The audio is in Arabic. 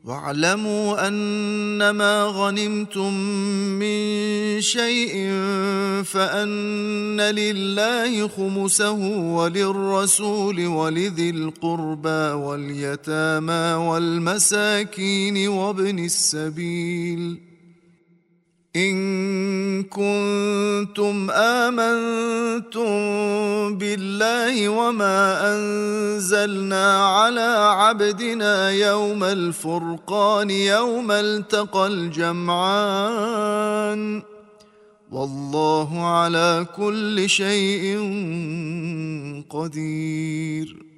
واعلموا أنما غنمتم من شيء فأن لله خمسه وللرسول ولذي القربى واليتامى والمساكين وابن السبيل إن كنتم آمنتم بالله وما أنزلنا على عبدنا يوم الفرقان يوم التقى الجمعان والله على كل شيء قدير.